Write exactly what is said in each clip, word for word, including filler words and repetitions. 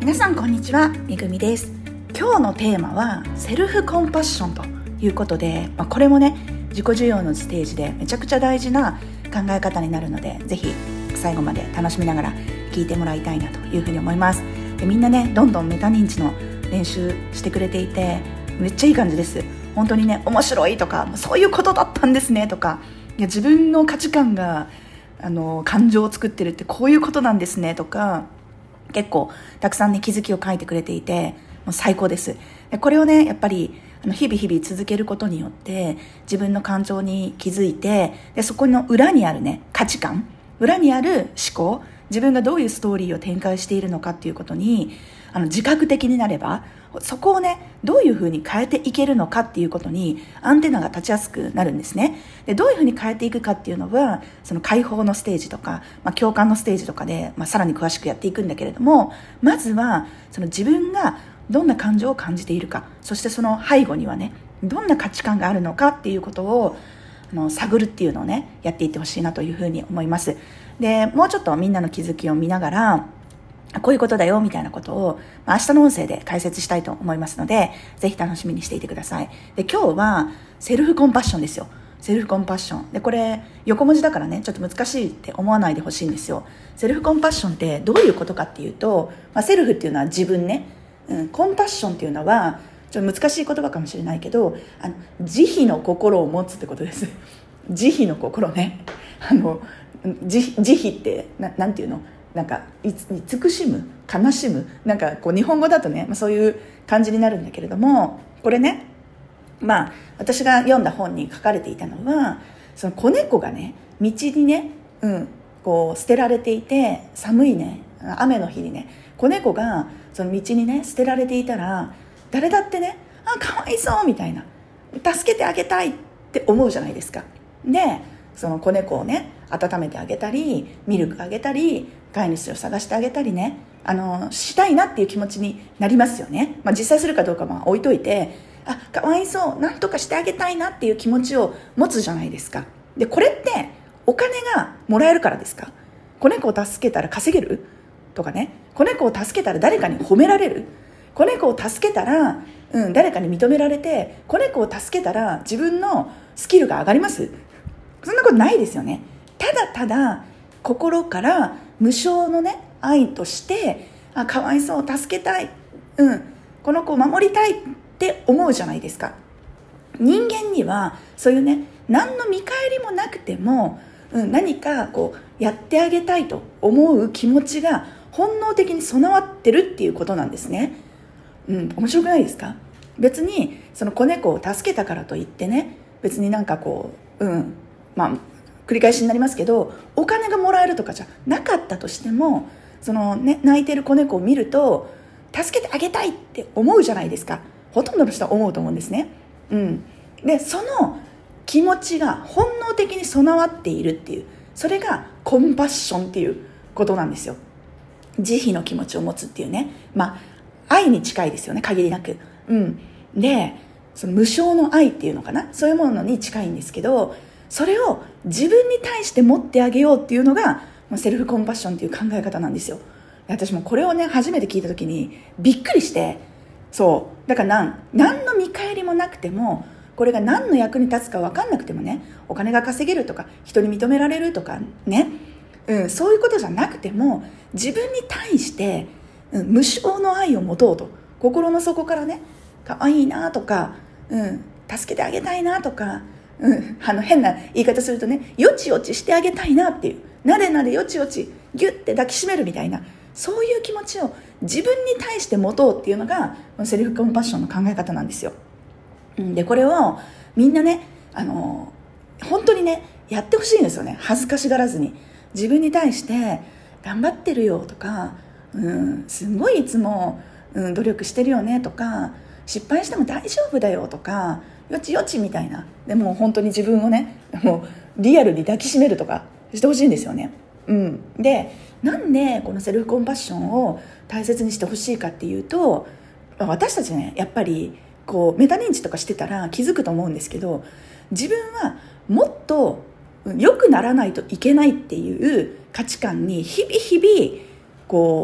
皆さんこんにちは、めぐみです。今日のテーマはセルフコンパッションということで、まあ、これもね自己需要のステージでめちゃくちゃ大事な考え方になるので、ぜひ最後まで楽しみながら聞いてもらいたいなというふうに思います。でみんなねどんどんメタ認知の練習してくれていて、めっちゃいい感じです。本当にね面白いとか、そういうことだったんですねとか、いや自分の価値観があの感情を作ってるってこういうことなんですねとか、結構たくさんね気づきを書いてくれていて、もう最高です。でこれをねやっぱりあの日々日々続けることによって自分の感情に気づいて、でそこの裏にあるね価値観、裏にある思考、自分がどういうストーリーを展開しているのかっていうことにあの自覚的になれば、そこをねどういうふうに変えていけるのかっていうことにアンテナが立ちやすくなるんですね。でどういうふうに変えていくかっていうのは、その解放のステージとか、まあ、共感のステージとかで、まあ、さらに詳しくやっていくんだけれども、まずはその自分がどんな感情を感じているか、そしてその背後にはねどんな価値観があるのかっていうことをあの探るっていうのをねやっていってほしいなというふうに思います。でもうちょっとみんなの気づきを見ながら、こういうことだよみたいなことを明日の音声で解説したいと思いますので、ぜひ楽しみにしていてください。で今日はセルフコンパッションですよ。セルフコンパッションで、これ横文字だからねちょっと難しいって思わないでほしいんですよ。セルフコンパッションってどういうことかっていうと、まあ、セルフっていうのは自分ね、うん、コンパッションっていうのはちょっと難しい言葉かもしれないけど、あの慈悲の心を持つってことです。慈悲の心ね。あの慈悲ってな、なんていうの、なんか慈しむ、悲しむ、なんかこう日本語だとね、まあ、そういう感じになるんだけれども、これね、まあ私が読んだ本に書かれていたのは、その子猫がね道にね、うん、こう捨てられていて、寒いね雨の日にね子猫がその道にね捨てられていたら、誰だってね、あかわいそうみたいな、助けてあげたいって思うじゃないですか。でその子猫をね温めてあげたり、ミルクあげたり、飼い主を探してあげたりね、あのしたいなっていう気持ちになりますよね。まあ、実際するかどうかは置いといて、あかわいそう、なんとかしてあげたいなっていう気持ちを持つじゃないですか。でこれってお金がもらえるからですか？子猫を助けたら稼げるとかね、子猫を助けたら誰かに褒められる、子猫を助けたら、うん、誰かに認められて、子猫を助けたら自分のスキルが上がります？そんなことないですよね。ただただ心から無償のね愛として、あかわいそう、助けたい、うん、この子を守りたいって思うじゃないですか。人間にはそういうね何の見返りもなくても、うん、何かこうやってあげたいと思う気持ちが本能的に備わってるっていうことなんですね。うん、面白くないですか？別にその子猫を助けたからといってね、別になんかこう、うんまあ繰り返しになりますけど、お金がもらえるとかじゃなかったとしても、その、ね、泣いてる子猫を見ると助けてあげたいって思うじゃないですか。ほとんどの人は思うと思うんですね。うん、でその気持ちが本能的に備わっているっていう、それがコンパッションっていうことなんですよ。慈悲の気持ちを持つっていうね、まあ愛に近いですよね、限りなく。うん、でその無償の愛っていうのかな、そういうものに近いんですけど、それを自分に対して持ってあげようっていうのがセルフコンパッションっていう考え方なんですよ。私もこれをね初めて聞いた時にびっくりして、そうだから何何の見返りもなくても、これが何の役に立つか分かんなくてもね、お金が稼げるとか人に認められるとかね、うん、そういうことじゃなくても、自分に対して、うん、無償の愛を持とうと、心の底からね、可愛いなとか、うん、助けてあげたいなとか、うん、あの変な言い方するとね、よちよちしてあげたいなっていう、なでなでよちよちギュッて抱きしめるみたいな、そういう気持ちを自分に対して持とうっていうのがセルフコンパッションの考え方なんですよ。でこれをみんなね、あの本当にねやってほしいんですよね。恥ずかしがらずに自分に対して頑張ってるよとか、うん、すごいいつも、うん、努力してるよねとか、失敗しても大丈夫だよとか、よちよちみたいな、でも本当に自分をねもうリアルに抱きしめるとかしてほしいんですよね。うん、でなんでこのセルフコンパッションを大切にしてほしいかっていうと、私たちねやっぱりこうメタ認知とかしてたら気づくと思うんですけど、自分はもっと良くならないといけないっていう価値観に日々日々こ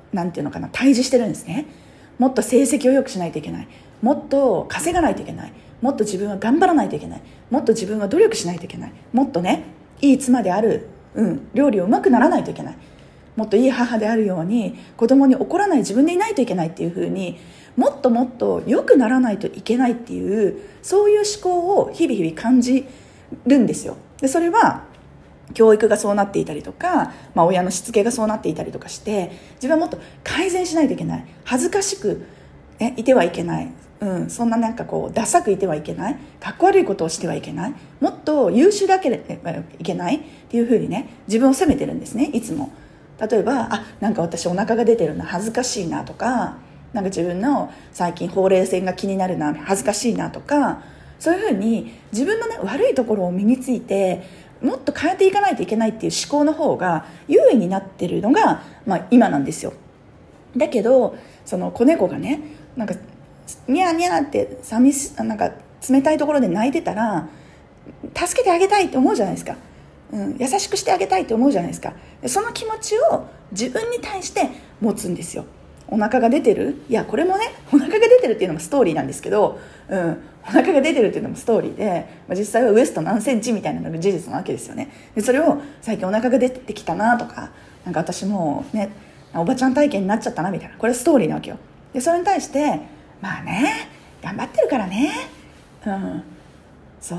なんていうのかな、対峙してるんですね。もっと成績を良くしないといけない、もっと稼がないといけない、もっと自分は頑張らないといけない、もっと自分は努力しないといけない、もっとねいい妻である、うん、料理をうまくならないといけない、もっといい母であるように子供に怒らない自分でいないといけないっていう風に、もっともっと良くならないといけないっていう、そういう思考を日々日々感じるんですよ。でそれは教育がそうなっていたりとか、まあ、親のしつけがそうなっていたりとかして、自分はもっと改善しないといけない、恥ずかしく、ね、いてはいけない、うん、そんななんかこうダサくいてはいけない、かっこ悪いことをしてはいけない、もっと優秀だければいけないっていうふうにね、自分を責めてるんですね、いつも。例えば、あ、なんか私お腹が出てるな、恥ずかしいなとか、なんか自分の最近ほうれい線が気になるな、恥ずかしいなとか、そういうふうに自分のね悪いところを身についてもっと変えていかないといけないっていう思考の方が優位になってるのが、まあ、今なんですよ。だけどその子猫がね、なんかニャーニャーって寂しなんか冷たいところで泣いてたら、助けてあげたいって思うじゃないですか、うん、優しくしてあげたいって思うじゃないですか。その気持ちを自分に対して持つんですよ。お腹が出てる、いやこれもね、お腹が出てるっていうのもストーリーなんですけど、うん、お腹が出てるっていうのもストーリーで、まあ、実際はウエスト何センチみたいなのが事実なわけですよね。でそれを最近お腹が出てきたなとか、なんか私もうねおばちゃん体験になっちゃったなみたいな、これストーリーなわけよ。でそれに対してまあね頑張ってるからね、うん、そう、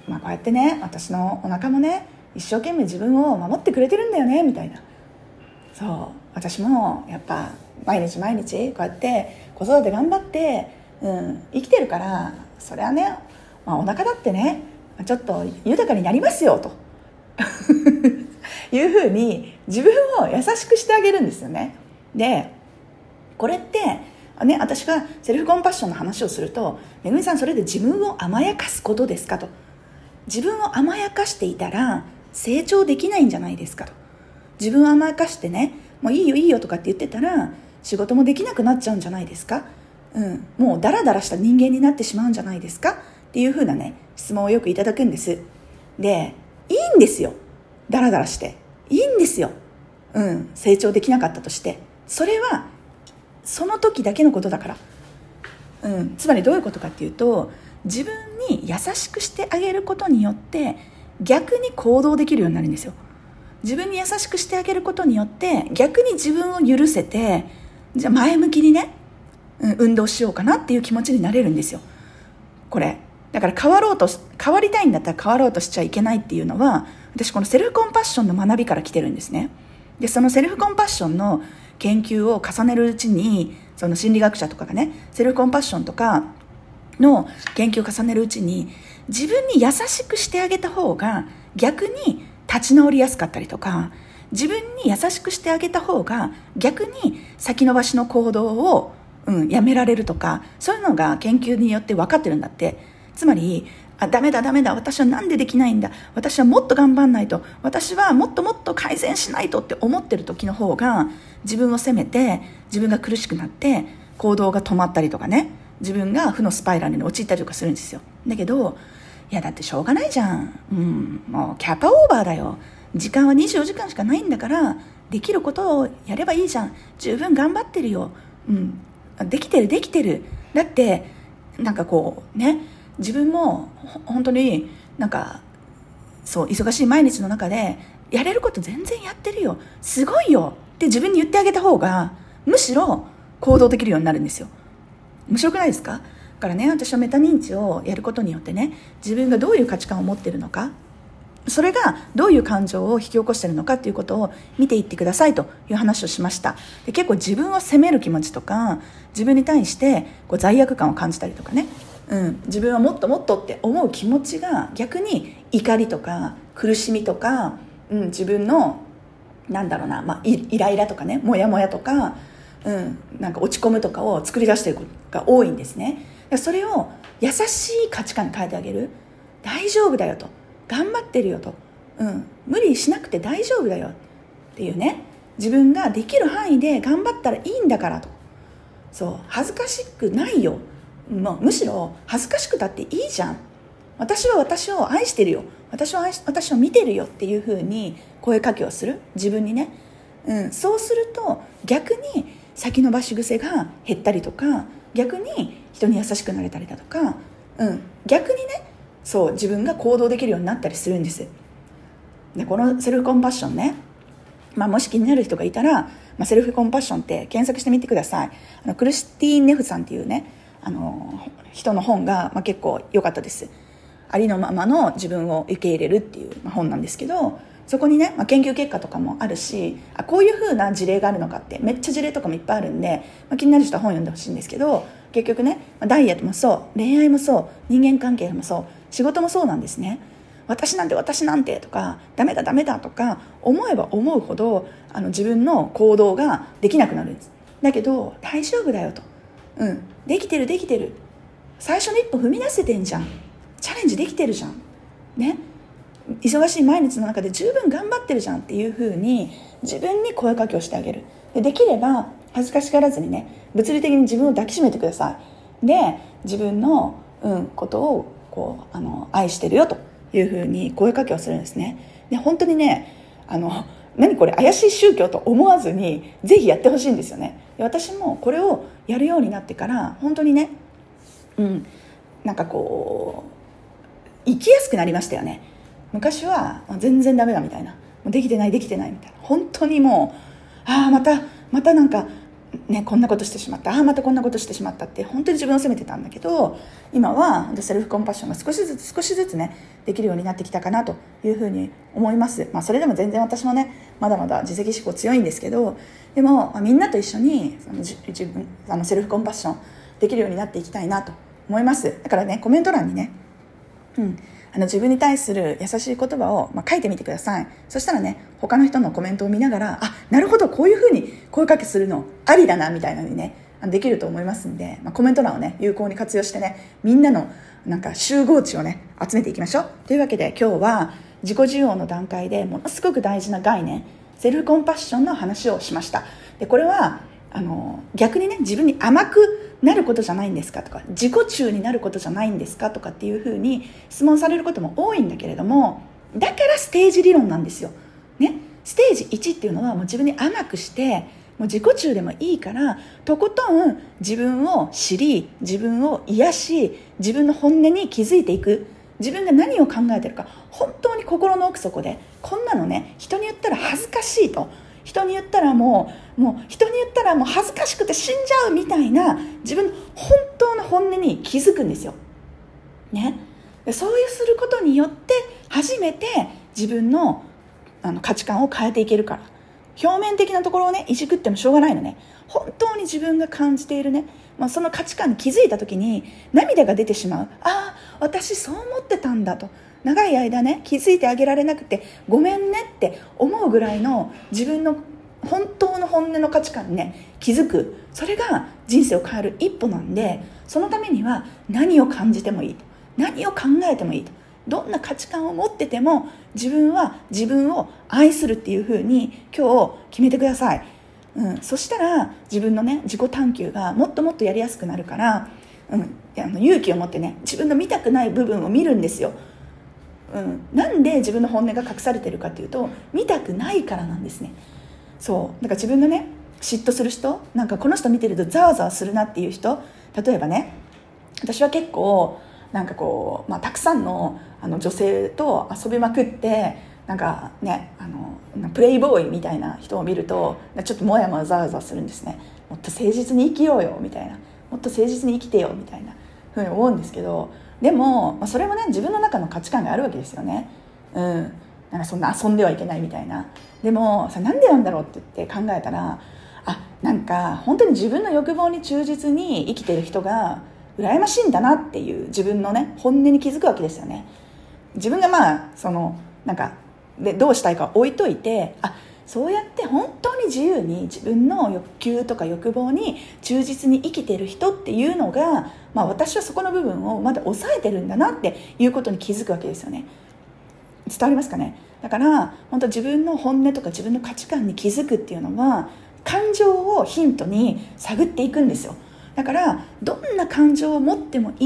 まあ、こうやってね私のお腹もね一生懸命自分を守ってくれてるんだよねみたいな。そう私もやっぱ毎日毎日こうやって子育て頑張って、うん、生きてるから、それはね、まあ、お腹だってねちょっと豊かになりますよというふうに自分を優しくしてあげるんですよね。でこれってね、私がセルフコンパッションの話をすると、めぐみさんそれで自分を甘やかすことですかと。自分を甘やかしていたら成長できないんじゃないですかと。自分を甘やかしてね、もういいよいいよとかって言ってたら仕事もできなくなっちゃうんじゃないですか、うん、もうダラダラした人間になってしまうんじゃないですかっていう風なね質問をよくいただくんです。でいいんですよ、ダラダラしていいんですよ、うん、成長できなかったとして、それはその時だけのことだから、うん、つまりどういうことかっていうと、自分に優しくしてあげることによって逆に行動できるようになるんですよ。自分に優しくしてあげることによって逆に自分を許せて、じゃあ前向きにね、うん、運動しようかなっていう気持ちになれるんですよ。これだから変わろうと変わりたいんだったら変わろうとしちゃいけないっていうのは、私このセルフコンパッションの学びから来てるんですね。でそのセルフコンパッションの研究を重ねるうちに、その心理学者とかがねセルフコンパッションとかの研究を重ねるうちに、自分に優しくしてあげた方が逆に立ち直りやすかったりとか、自分に優しくしてあげた方が逆に先延ばしの行動を、うん、やめられるとか、そういうのが研究によって分かってるんだって。つまりあダメだダメだ、私はなんでできないんだ、私はもっと頑張んないと、私はもっともっと改善しないとって思ってる時の方が自分を責めて、自分が苦しくなって行動が止まったりとかね、自分が負のスパイラルに陥ったりとかするんですよ。だけどいやだってしょうがないじゃん、うん、もうキャパオーバーだよ、時間はにじゅうよじかんしかないんだからできることをやればいいじゃん、十分頑張ってるよ、うん、できてるできてる、だってなんかこうね、自分も本当になんかそう忙しい毎日の中でやれること全然やってるよ、すごいよって自分に言ってあげた方がむしろ行動できるようになるんですよ。面白くないですか？だからね、私はメタ認知をやることによってね、自分がどういう価値観を持っているのか、それがどういう感情を引き起こしているのかっていうことを見ていってくださいという話をしました。で結構自分を責める気持ちとか、自分に対してこう罪悪感を感じたりとかね、うん、自分はもっともっとって思う気持ちが逆に怒りとか苦しみとか、うん、自分のなんだろうな、まあ、イライラとかね、モヤモヤとか、うん、なんか落ち込むとかを作り出していることが多いんですね。それを優しい価値観に変えてあげる。大丈夫だよと、頑張ってるよと、うん、無理しなくて大丈夫だよっていうね、自分ができる範囲で頑張ったらいいんだからと、そう恥ずかしくないよ、もうむしろ恥ずかしくたっていいじゃん、私は私を愛してるよ、私を愛し私を見てるよっていう風に声かけをする、自分にね、うん、そうすると逆に先延ばし癖が減ったりとか、逆に人に優しくなれたりだとか、うん、逆にね、そう自分が行動できるようになったりするんです。でこのセルフコンパッションね、まあ、もし気になる人がいたら、まあ、セルフコンパッションって検索してみてください。あのクリスティーン・ネフさんっていうね、あの人の本が、まあ、結構良かったです。ありのままの自分を受け入れるっていう、まあ、本なんですけど、そこにね、まあ、研究結果とかもあるし、あこういう風な事例があるのかって、めっちゃ事例とかもいっぱいあるんで、まあ、気になる人は本読んでほしいんですけど、結局ね、まあ、ダイエットもそう恋愛もそう人間関係もそう仕事もそうなんですね。私なんて私なんてとかダメだダメだとか思えば思うほどあの自分の行動ができなくなるんです。だけど大丈夫だよと、うん、できてるできてる、最初の一歩踏み出せてんじゃん、チャレンジできてるじゃんね、忙しい毎日の中で十分頑張ってるじゃんっていう風に自分に声かけをしてあげる。で、できれば恥ずかしがらずにね、物理的に自分を抱きしめてください。で、自分の、うん、ことをこうあの愛してるよという風に声かけをするんですね。で、本当にね、あの何これ怪しい宗教と思わずにぜひやってほしいんですよね。で、私もこれをやるようになってから本当にね、うん、なんかこう生きやすくなりましたよね。昔は全然ダメだみたいな、できてないできてないみたいな、本当にもうああまたまたなんかねこんなことしてしまった、ああまたこんなことしてしまったって本当に自分を責めてたんだけど、今はセルフコンパッションが少しずつ少しずつねできるようになってきたかなというふうに思います。まあ、それでも全然私もねまだまだ自責思考強いんですけど、でも、まあ、みんなと一緒にその自分あのセルフコンパッションできるようになっていきたいなと思います。だからね、コメント欄にね、うんあの自分に対する優しい言葉を、まあ、書いてみてください。そしたらね、他の人のコメントを見ながら、あ、なるほどこういうふうに声かけするのありだなみたいなのにねできると思いますんで、まあ、コメント欄をね有効に活用してね、みんなのなんか集合値をね集めていきましょう。というわけで今日は自己需要の段階でものすごく大事な概念、セルフコンパッションの話をしました。で、これはあの逆にね、自分に甘くなることじゃないんですかとか、自己中になることじゃないんですかとかっていうふうに質問されることも多いんだけれども、だからステージ理論なんですよ、ね、ステージいちっていうのはもう自分に甘くして、もう自己中でもいいからとことん自分を知り、自分を癒し、自分の本音に気づいていく。自分が何を考えてるか本当に心の奥底で、こんなのね人に言ったら恥ずかしいと、人に言ったらもう、もう人に言ったらもう恥ずかしくて死んじゃうみたいな自分の本当の本音に気づくんですよ、ね、でそういうすることによって初めて自分の、あの価値観を変えていけるから。表面的なところをねいじくってもしょうがないのね。本当に自分が感じているね、まあ、その価値観に気づいた時に涙が出てしまう。ああ私そう思ってたんだと、長い間ね気づいてあげられなくてごめんねって思うぐらいの自分の本当の本音の価値観にね気づく。それが人生を変える一歩なんで、そのためには何を感じてもいいと、何を考えてもいいと、どんな価値観を持ってても自分は自分を愛するっていう風に今日決めてください、うん、そしたら自分のね自己探求がもっともっとやりやすくなるから、うん、あの勇気を持ってね自分の見たくない部分を見るんですよ。うん、なんで自分の本音が隠されてるかっていうと、見たくないからなんですね。そうだから自分がね嫉妬する人、なんかこの人見てるとザワザワするなっていう人、例えばね、私は結構なんかこう、まあ、たくさん の, あの女性と遊びまくってなんかね、あのプレイボーイみたいな人を見るとちょっともやもやザワザワするんですね。もっと誠実に生きようよみたいな、もっと誠実に生きてよみたいなふうに思うんですけど、でも、まあ、それもね自分の中の価値観があるわけですよね。うん、なんかそんな遊んではいけないみたいな。でもさ、なんでなんだろうって言って考えたら、あ、なんか本当に自分の欲望に忠実に生きてる人が羨ましいんだなっていう自分のね本音に気づくわけですよね。自分がまあそのなんかでどうしたいか置いといて、あ、そうやって本当に自由に自分の欲求とか欲望に忠実に生きてる人っていうのが、まあ、私はそこの部分をまだ抑えてるんだなっていうことに気づくわけですよね。伝わりますかね。だから本当自分の本音とか自分の価値観に気づくっていうのは感情をヒントに探っていくんですよ。だからどんな感情を持ってもいいと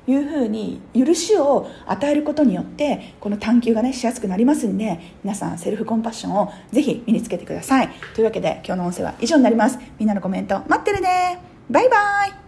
いうふうに許しを与えることによってこの探求がねしやすくなりますんで、皆さんセルフコンパッションをぜひ身につけてください。というわけで今日の音声は以上になります。みんなのコメント待ってるね。バイバイ。